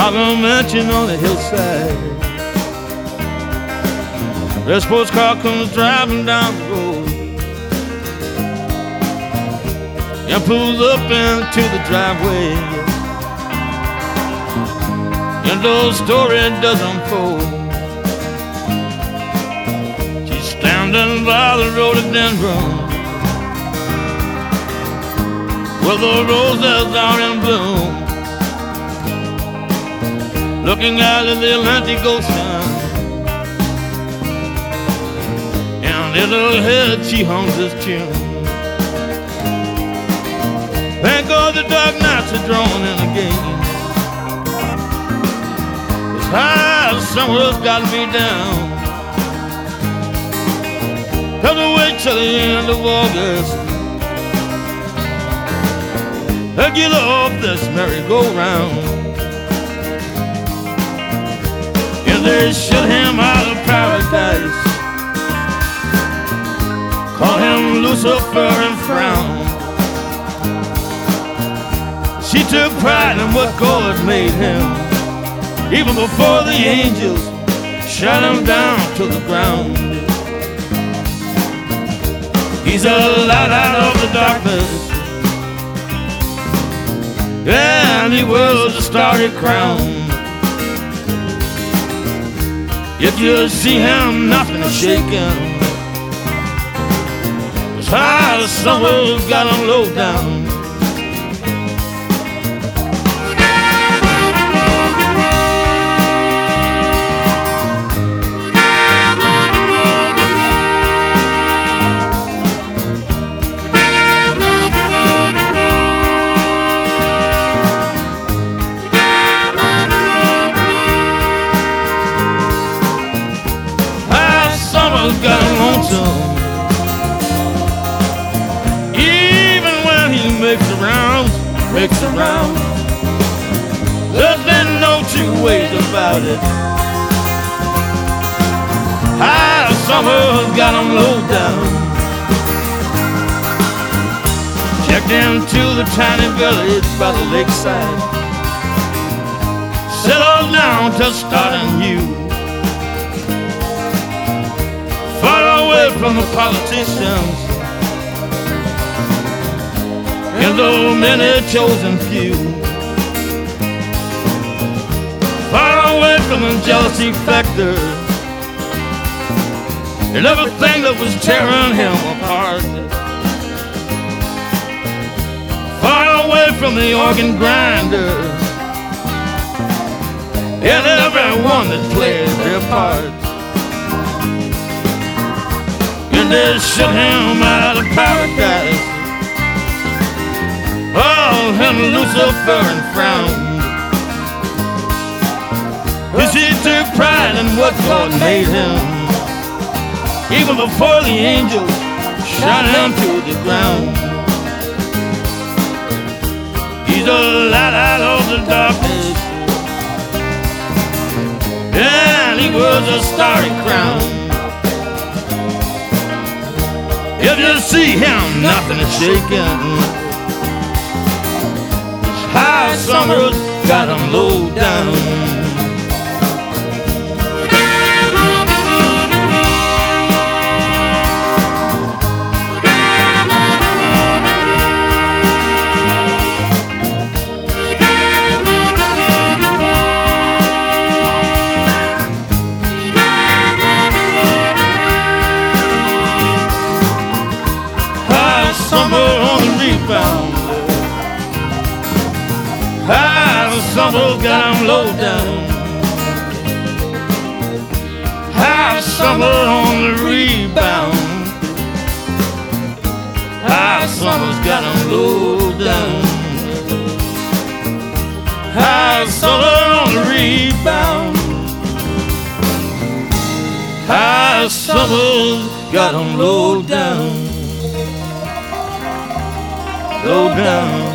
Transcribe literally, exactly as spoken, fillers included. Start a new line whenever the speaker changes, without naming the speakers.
Harlem mansion on the hillside. Red sports car comes driving down the road and pulls up into the driveway, and the story does unfold. She's standing by the rhododendron where the roses are in bloom, looking out at the Atlantic Ocean. And in her head she hums this tune. Thank God the dark nights are drawn in again. It's high, summer's got me down. Cause I wait till the end of August I get off this merry-go-round. And they shut him out of paradise, call him Lucifer and frown. She took pride in what God made him, even before the angels shot him down to the ground. He's a light out of the darkness, and he wears a starry crown. If you see him, nothing is shaking. It's high, the summer's got him low down. Got him lonesome, even when he makes the rounds, makes the rounds. There's been no two ways about it. High summer's got him low down. Checked into the tiny village by the lakeside, settled down to starting new. Far away from the politicians and the many chosen few. Far away from the jealousy factor and everything that was tearing him apart. Far away from the organ grinder and everyone that played their part. And they shut him out of paradise, oh, him Lucifer and frowned. Cause he took pride in what God made him, even before the angels shot him to the ground. He's a light out of the darkness, and he wears a starry crown. If you see him, nothing is shaking. High summer's got him low down. Summer on the rebound. High summer's got him low down. High summer on the rebound. High summer's got him low down. High summer on the rebound. High summer's got him low down. Low down.